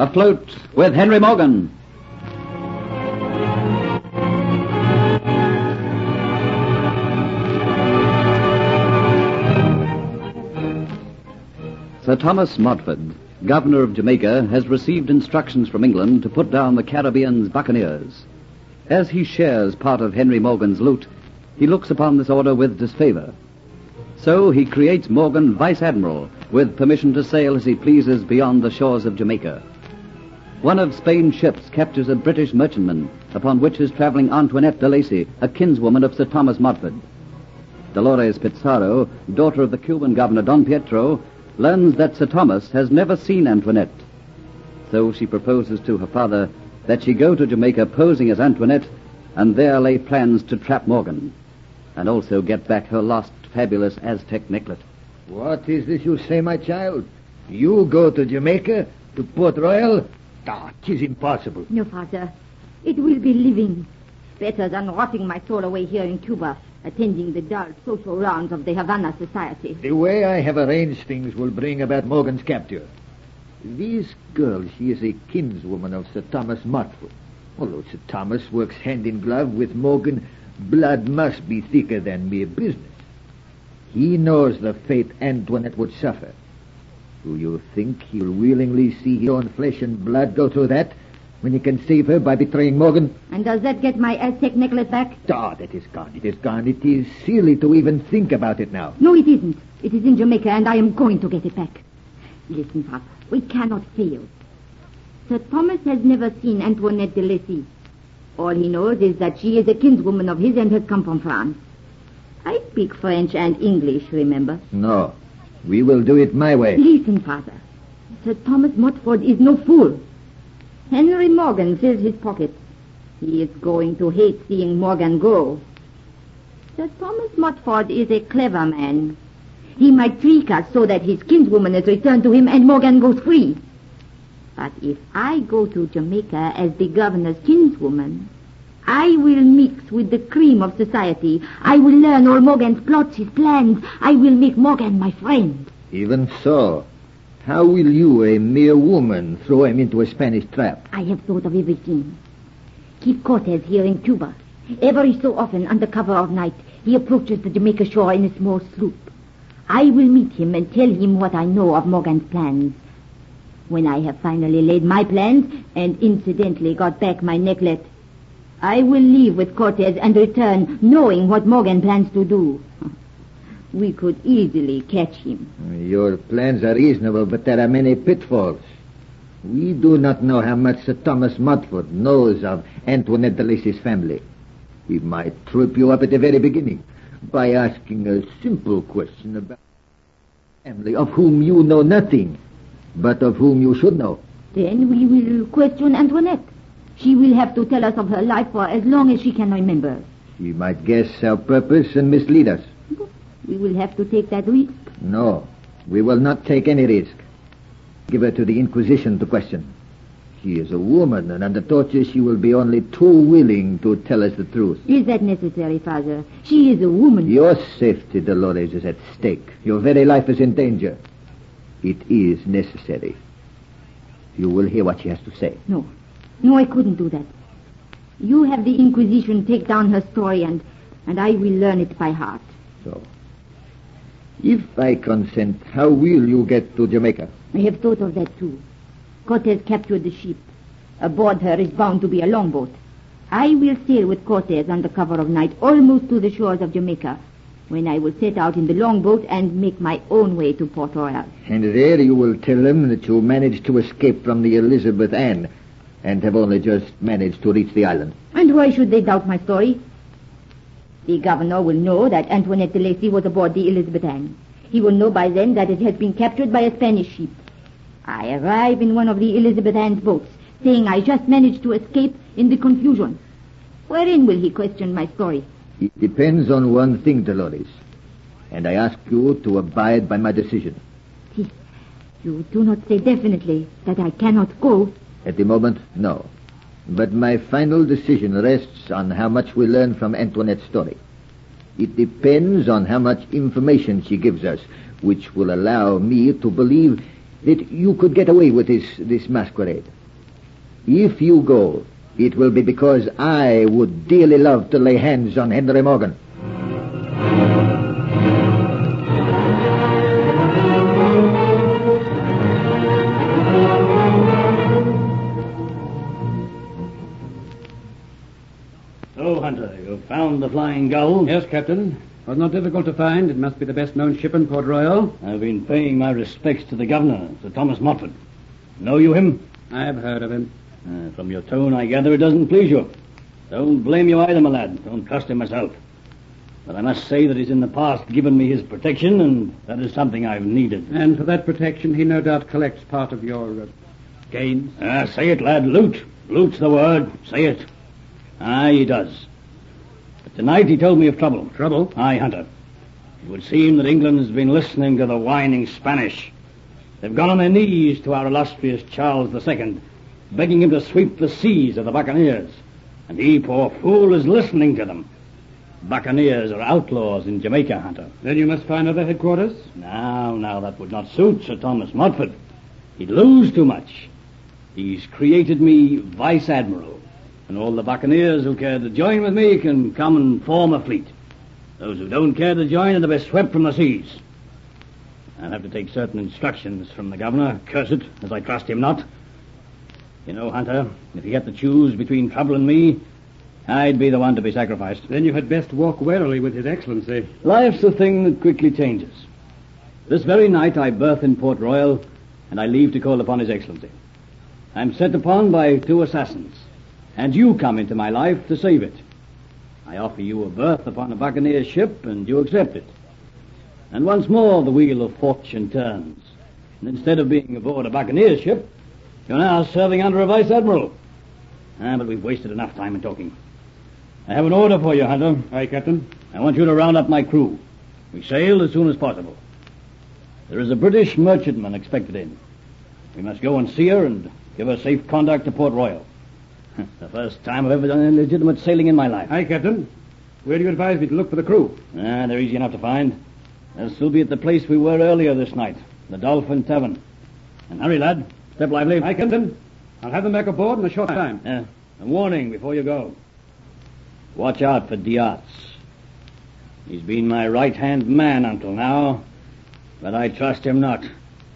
Afloat with Henry Morgan. Sir Thomas Modford, Governor of Jamaica, has received instructions from England to put down the Caribbean's buccaneers. As he shares part of Henry Morgan's loot, he looks upon this order with disfavor. So he creates Morgan Vice Admiral, with permission to sail as he pleases beyond the shores of Jamaica. One of Spain's ships captures a British merchantman, upon which is traveling Antoinette de Lacy, a kinswoman of Sir Thomas Modford. Dolores Pizarro, daughter of the Cuban governor Don Pietro, learns that Sir Thomas has never seen Antoinette. So she proposes to her father that she go to Jamaica posing as Antoinette and there lay plans to trap Morgan, and also get back her lost fabulous Aztec necklet. What is this you say, my child? You go to Jamaica, to Port Royal? Ah, 'tis impossible. No, Father. It will be living. Better than rotting my soul away here in Cuba, attending the dull social rounds of the Havana society. The way I have arranged things will bring about Morgan's capture. This girl, she is a kinswoman of Sir Thomas Modford. Although Sir Thomas works hand in glove with Morgan, blood must be thicker than mere business. He knows the fate Antoinette would suffer. Do you think he'll willingly see his own flesh and blood go through that when he can save her by betraying Morgan? And does that get my Aztec necklace back? Ah, that is gone. It is gone. It is silly to even think about it now. No, it isn't. It is in Jamaica, and I am going to get it back. Listen, Father. We cannot fail. Sir Thomas has never seen Antoinette de Lacy. All he knows is that she is a kinswoman of his and has come from France. I speak French and English, remember? No. We will do it my way. Listen, Father. Sir Thomas Modford is no fool. Henry Morgan fills his pockets. He is going to hate seeing Morgan go. Sir Thomas Modford is a clever man. He might trick us so that his kinswoman is returned to him and Morgan goes free. But if I go to Jamaica as the governor's kinswoman, I will mix with the cream of society. I will learn all Morgan's plots, his plans. I will make Morgan my friend. Even so, how will you, a mere woman, throw him into a Spanish trap? I have thought of everything. Keep Cortez here in Cuba. Every so often, under cover of night, he approaches the Jamaica shore in a small sloop. I will meet him and tell him what I know of Morgan's plans. When I have finally laid my plans and incidentally got back my necklet, I will leave with Cortez and return knowing what Morgan plans to do. We could easily catch him. Your plans are reasonable, but there are many pitfalls. We do not know how much Sir Thomas Modford knows of Antoinette de Lacy's family. He might trip you up at the very beginning by asking a simple question about a family of whom you know nothing, but of whom you should know. Then we will question Antoinette. She will have to tell us of her life for as long as she can remember. She might guess our purpose and mislead us. We will have to take that risk. No, we will not take any risk. Give her to the Inquisition to question. She is a woman, and under torture she will be only too willing to tell us the truth. Is that necessary, Father? She is a woman. Your safety, Dolores, is at stake. Your very life is in danger. It is necessary. You will hear what she has to say. No, I couldn't do that. You have the Inquisition take down her story, and I will learn it by heart. So, if I consent, how will you get to Jamaica? I have thought of that, too. Cortez captured the ship. Aboard her is bound to be a longboat. I will sail with Cortez under cover of night almost to the shores of Jamaica, when I will set out in the longboat and make my own way to Port Royal. And there you will tell them that you managed to escape from the Elizabeth Ann and have only just managed to reach the island. And why should they doubt my story? The governor will know that Antoinette de Lacy was aboard the Elizabeth Ann. He will know by then that it has been captured by a Spanish ship. I arrive in one of the Elizabeth Ann's boats, saying I just managed to escape in the confusion. Wherein will he question my story? It depends on one thing, Dolores. And I ask you to abide by my decision. You do not say definitely that I cannot go. At the moment, no. But my final decision rests on how much we learn from Antoinette's story. It depends on how much information she gives us, which will allow me to believe that you could get away with this masquerade. If you go, it will be because I would dearly love to lay hands on Henry Morgan. So, Hunter, you found the Flying Gull? Yes, Captain. It was not difficult to find. It must be the best known ship in Port Royal. I've been paying my respects to the governor, Sir Thomas Motford. Know you him? I've heard of him. From your tone, I gather it doesn't please you. Don't blame you either, my lad. Don't trust him myself. But I must say that he's in the past given me his protection, and that is something I've needed. And for that protection, he no doubt collects part of your gains. Say it, lad. Loot. Loot's the word. Say it. Aye, he does. But tonight he told me of trouble. Trouble? Aye, Hunter. It would seem that England has been listening to the whining Spanish. They've gone on their knees to our illustrious Charles II, begging him to sweep the seas of the buccaneers. And he, poor fool, is listening to them. Buccaneers are outlaws in Jamaica, Hunter. Then you must find other headquarters? Now, that would not suit Sir Thomas Motford. He'd lose too much. He's created me Vice Admiral, and all the buccaneers who care to join with me can come and form a fleet. Those who don't care to join are to be swept from the seas. I'll have to take certain instructions from the governor, curse it, as I trust him not. You know, Hunter, if he had to choose between trouble and me, I'd be the one to be sacrificed. Then you had best walk warily with His Excellency. Life's a thing that quickly changes. This very night I berth in Port Royal, and I leave to call upon His Excellency. I'm set upon by 2 assassins, and you come into my life to save it. I offer you a berth upon a buccaneer ship, and you accept it. And once more the wheel of fortune turns, and instead of being aboard a buccaneer ship, you're now serving under a vice admiral. But we've wasted enough time in talking. I have an order for you, Hunter. Aye, Captain. I want you to round up my crew. We sail as soon as possible. There is a British merchantman expected in. We must go and see her and give her safe conduct to Port Royal. The first time I've ever done any legitimate sailing in my life. Aye, Captain. Where do you advise me to look for the crew? They're easy enough to find. They'll still be at the place we were earlier this night, the Dolphin Tavern. And hurry, lad. Step lively. Aye, Captain. I'll have them back aboard in a short time. A warning before you go. Watch out for Diaz. He's been my right-hand man until now, but I trust him not.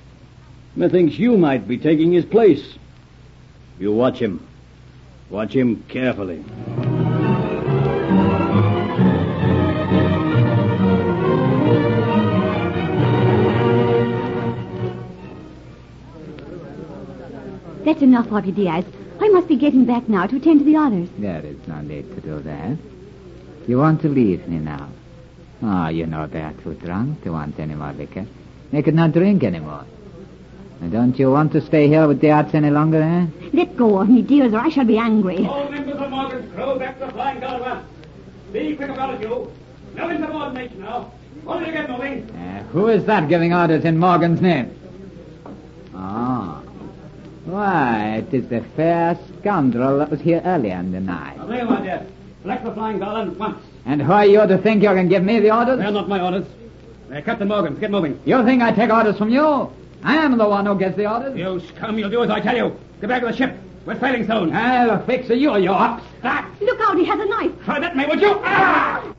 Methinks you might be taking his place. You watch him. Watch him carefully. That's enough of you, Diaz. I must be getting back now to attend to the others. There is no need to do that. You want to leave me now? Oh, you know they're too drunk to want any more liquor. They could not drink anymore. And don't you want to stay here with the arts any longer, eh? Let go of me, dears, or I shall be angry. All members of Morgan's crew back to the Flying Gull at once. Be quick about it, you. No insubordination now. Only get moving. Who is that giving orders in Morgan's name? Oh. Why, it is the fair scoundrel that was here earlier in the night. There you are, dear. Select the Flying Gull at once. And who are you to think you can give me the orders? They're not my orders. They're Captain Morgan's. Get moving. You think I take orders from you? I am the one who gets the orders. You scum, you'll do as I tell you. Get back to the ship. We're sailing soon. I'll fix you, you upstart. Look out, he has a knife. Try that, me, would you? Ah!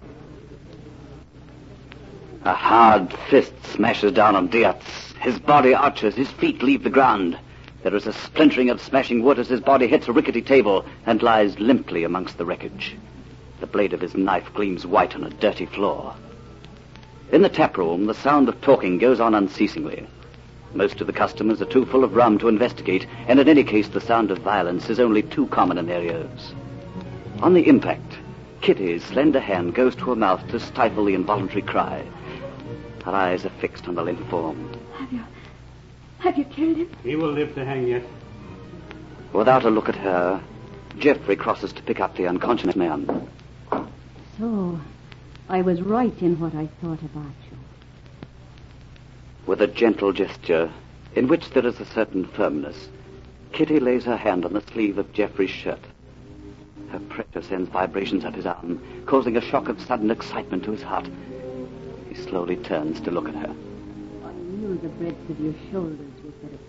A hard fist smashes down on Diaz. His body arches, his feet leave the ground. There is a splintering of smashing wood as his body hits a rickety table and lies limply amongst the wreckage. The blade of his knife gleams white on a dirty floor. In the tap room, the sound of talking goes on unceasingly. Most of the customers are too full of rum to investigate, and in any case the sound of violence is only too common in their ears. On the impact, Kitty's slender hand goes to her mouth to stifle the involuntary cry. Her eyes are fixed on the limp form. Have you killed him? He will live to hang yet. Without a look at her, Geoffrey crosses to pick up the unconscious man. So, I was right in what I thought about you. With a gentle gesture, in which there is a certain firmness, Kitty lays her hand on the sleeve of Geoffrey's shirt. Her pressure sends vibrations up his arm, causing a shock of sudden excitement to his heart. He slowly turns to look at her. I knew the breadth of your shoulders was better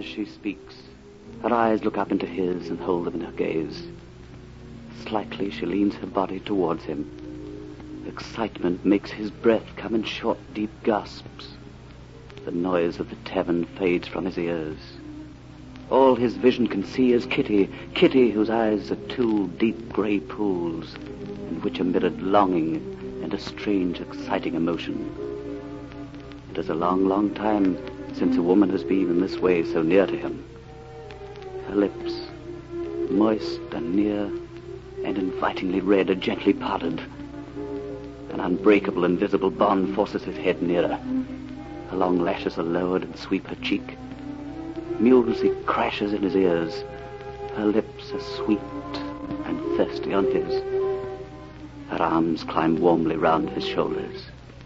As she speaks, her eyes look up into his and hold them in her gaze. Slightly, she leans her body towards him. Excitement makes his breath come in short, deep gasps. The noise of the tavern fades from his ears. All his vision can see is Kitty whose eyes are two deep grey pools, in which are mirrored longing and a strange, exciting emotion. It is a long, long time since a woman has been in this way so near to him. Her lips, moist and near and invitingly red, are gently parted. An unbreakable, invisible bond forces his head nearer. Her long lashes are lowered and sweep her cheek. Music crashes in his ears. Her lips are sweet and thirsty on his. Her arms climb warmly round his shoulders.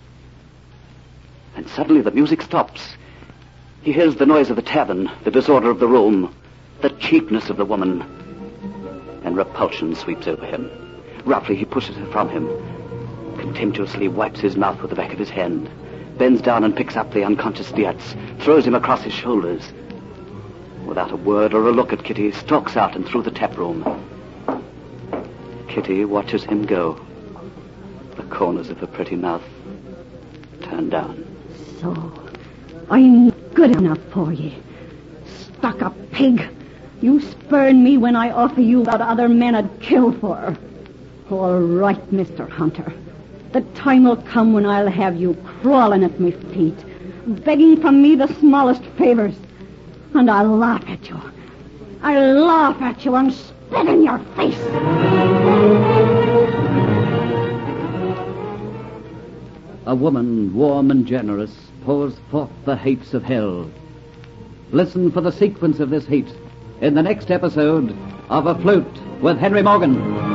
And suddenly the music stops. He hears the noise of the tavern, the disorder of the room, the cheapness of the woman. And repulsion sweeps over him. Roughly he pushes her from him, contemptuously wipes his mouth with the back of his hand, bends down and picks up the unconscious Dietz, throws him across his shoulders. Without a word or a look at Kitty, stalks out and through the tap room. Kitty watches him go, the corners of her pretty mouth turned down. So, I'm good enough for you. Stuck-up pig. You spurn me when I offer you what other men would kill for. All right, Mr. Hunter. The time will come when I'll have you crawling at my feet, begging from me the smallest favors. And I'll laugh at you. I'll laugh at you and spit in your face. A woman, warm and generous, pours forth the hates of hell. Listen for the sequence of this hate in the next episode of Afloat with Henry Morgan.